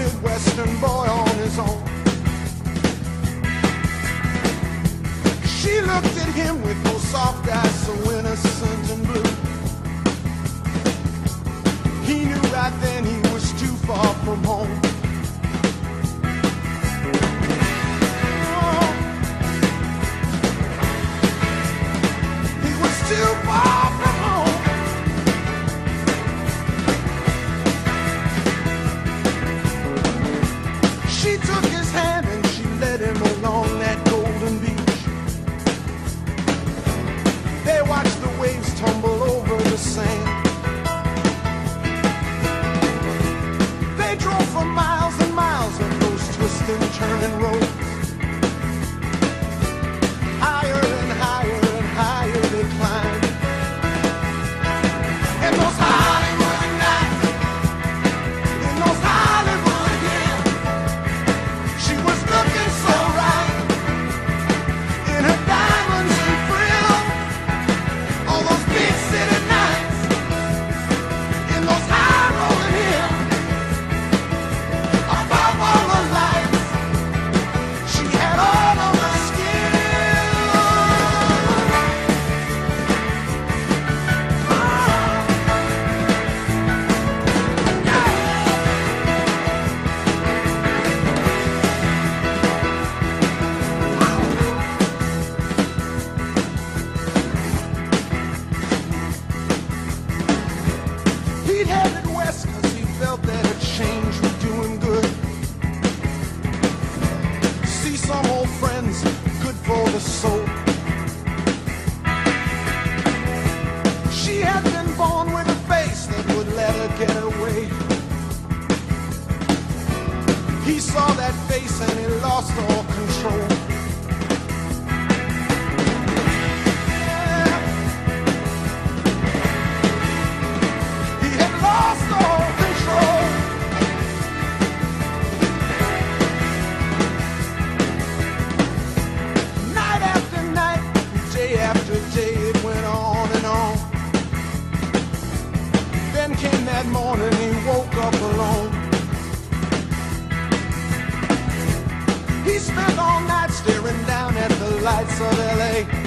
Midwestern boy on his own. She looked at him with those soft eyes so innocent and blue. He knew right then he was too far from home. Oh, he was too far from home. She took his hand and she led him along that golden beach. They watched the waves tumble over the sand. They drove for miles and miles on those twisting, turning roads. Higher and higher and higher they climbed. And those Hollywood nights, in those Hollywood hills, she was looking so right in her diamonds and frills. All those big city nights, in those high rolling hills, above all the lights, she had all of the skill. He'd headed west 'cause he felt that a change would do him good. See some old friends, good for the soul. She had been born with a face that would let her get away. He saw that face and he lost all control. Yeah. He had lost all control. Night after night, day after day, it went on and on. Then came that morning, he woke up alone. He spent all night staring down at the lights of LA.